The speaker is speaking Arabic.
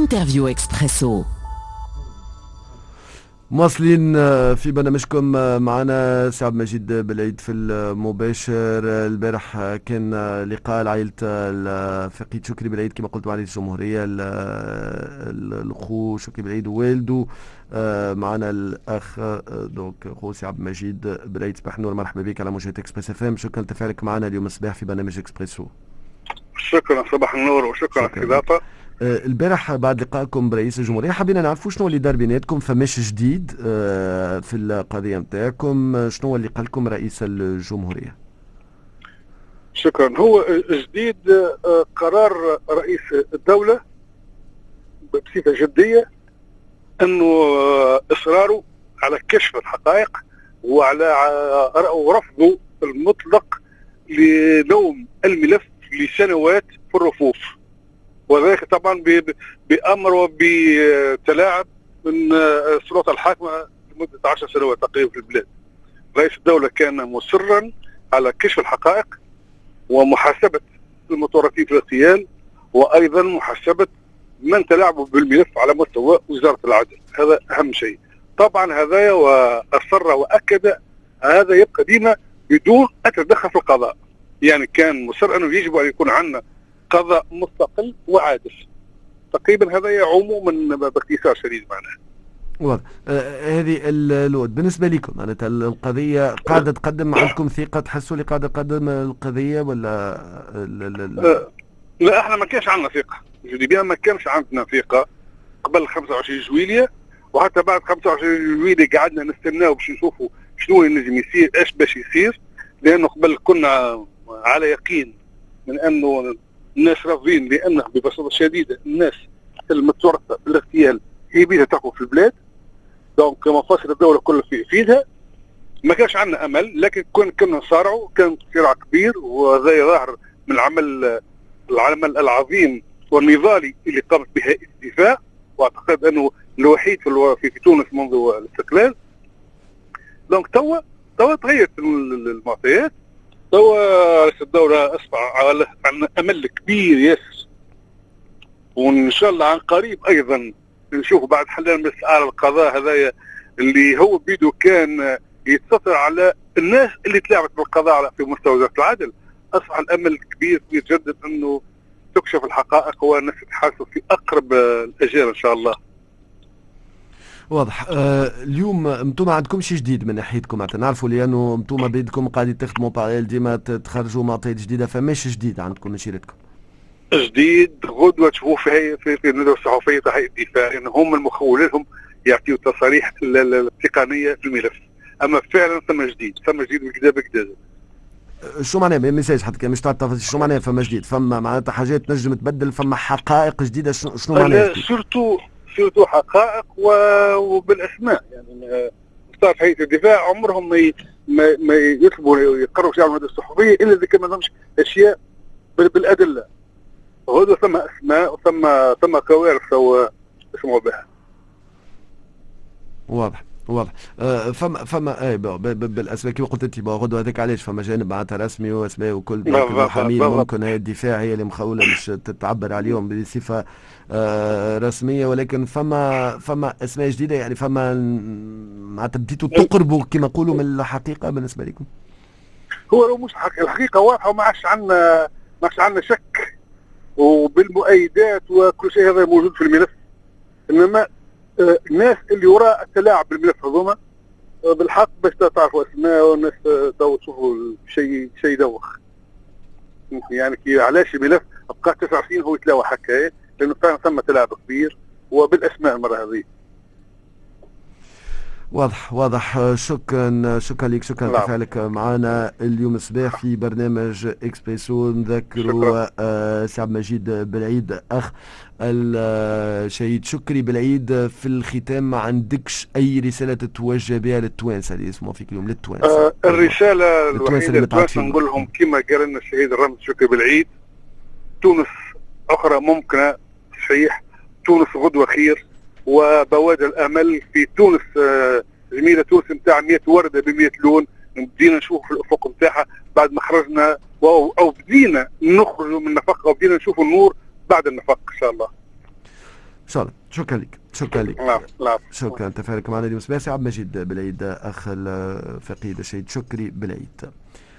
انترفيو اكسبريسو. مواصلين في برنامجكم معنا سي عبد المجيد بالعيد في المباشر. البارح كان لقاء لعائلة الفقيد شكري بالعيد كما قلت مع رئيس الجمهورية الأخو شكري بالعيد ووالده. معنا الأخ دونك خو سي عبد المجيد بالعيد. صباح النور، مرحبا بك على موجة اكسبريس اف ام. شكرا لتفاعلك معنا اليوم الصباح في برنامج اكسبريسو. شكرا، صباح النور وشكرا على الاستضافة. البارح بعد لقائكم برئيس الجمهورية حبينا نعرفوا شنو اللي دار بيناتكم، فماش جديد في القضية نتاعكم، شنو اللي قال لكم رئيس الجمهورية؟ شكرا. هو جديد قرار رئيس الدولة بصفة جدية انه اصراره على كشف الحقائق وعلى ورفضه المطلق لنوم الملف لسنوات في الرفوف، وذلك طبعا بأمر وبتلاعب من السلطة الحاكمة لمدة 10 سنوات تقريبا في البلاد. رئيس الدولة كان مصرا على كشف الحقائق ومحاسبة المتورطين في الاغتيال، وأيضا محاسبة من تلاعبوا بالملف على مستوى وزارة العدل. هذا أهم شيء طبعا. هذا وأصر وأكد هذا يبقى ديما بدون أن تتدخل في القضاء. يعني كان مصر أنه يجب أن يكون عندنا قضاء مستقل وعادل. تقريبا هذا عموما باختصار شديد معناه. واضح. هذه الود بالنسبة لكم معناتها القضية قاعدة تقدم، عندكم ثقة تحسوا اللي قاعدة تقدم القضية ولا لا احنا ما كانش عندنا ثقة جديا، ما كانش عندنا ثقة قبل 25 جويلية، وحتى بعد 25 جويلية قعدنا نستناو باش نشوفوا شنو ينجم يصير، ايش باش يصير، لأنه قبل كنا على يقين من أنه الناس راضين، لأنه ببساطة شديدة الناس المتورطة بالاغتيال هي بيدها تحكم في البلاد، دونك مفاصل الدولة كلها في ايدها. ما كانش عندنا أمل، لكن كنا نصارعوا، كان صراع كبير، وهذا ظاهر من العمل العظيم والنضالي اللي قامت به هيئة الدفاع، واعتقد أنه الوحيد في تونس منذ الاستقلال. دونك توا تغيرت المعطيات، توا رئيس الدولة أصبح عن أمل كبير ياسر، وإن شاء الله عن قريب أيضا نشوف بعد حل مسألة القضاء هذايا اللي هو بيده كان يتسطر على الناس اللي تلاعبت بالقضاء في مستوى وزارة العدل. أصبح الأمل كبير جدا أنه تكشف الحقائق والناس تتحاسب في أقرب الأجال إن شاء الله. واضح. اليوم انتم ما عندكمش جديد من ناحيتكم، نعرفوا لانه انتم بيدكم قاعدين تخدموا باراليل ديما تخرجوا معطيات جديده، فماش جديد عندكم من شيرتكم؟ جديد غدوه تشوفوا في الندوه الصحفيه تاع هيئه الدفاع، لان هم المخولين لهم يعطيوا التصاريح التقنيه في الملف، اما فعلا ثم جديد بكذا. شو معناه ميساج حتى كان مش تعرف تفاصيل شو معناه فما جديد؟ فما معناتها حاجات نجم تبدل، فما حقائق جديده، شنو معناه؟ سورتو حقائق وبالاسماء. يعني صار هيئه الدفاع عمرهم ما يطلبوا يقرروا شيء على المدى الصحفيه الا اذا كان ما عندهمش اشياء بالادله. وهذا ثم اسماء وثم كوارث يسمعوا بها. واضح. فما بالاسماء كما قلت انت غدوه هذاك علاش فما جانب معناتها رسمي واسماء وكل المحامين ممكن هي الدفاع هي اللي مخوله مش تعبر عليهم بصفه رسميه، ولكن فما اسماء جديده، يعني فما معناتها بديتوا تقربوا كما نقولوا من الحقيقه بالنسبه لكم. هو لو مش الحقيقه واضحه وما عادش عندنا شك، وبالمؤيدات وكل شيء هذا موجود في الملف. انما الناس اللي وراء التلاعب بالملف هذوما بالحق باش تعرفوا اسماء، والناس تشوفوا شيء يدوخ. يعني علاش الملف بقى 9 سنين هو يتلاوى هكا؟ لانه فعلا ثم تلاعب كبير وبالاسماء المره هذه. واضح. شكرا لك، شكرا لتفاعلك معنا اليوم الصباح في برنامج اكسبريسو. نذكروا سي عبد المجيد بالعيد اخ الشهيد شكري بالعيد. في الختام ما عندكش اي رساله تتوجه بها للتوانسه اللي يسمعوا فيك اليوم، للتوانسه؟ الرساله الوحيده للتوانسه نقول لهم كما قال لنا الشهيد الرمز شكري بالعيد: تونس اخرى ممكنه، صحيح، تونس غدوه خير، وبوادر الامل في تونس جميله. تونس نتاع 100 ورده ب100 لون، بدينا نشوف الافق نتاعها بعد ما خرجنا، او بدينا نخرج من النفق، او بدينا نشوف النور بعد النفق ان شاء الله. ان شاء الله. شكرا لك، شكرا لك. لا شكرا. تفاعلك معنا اليوم. سي عبد المجيد بالعيد، اخ الفقيد الشهيد شكري بالعيد.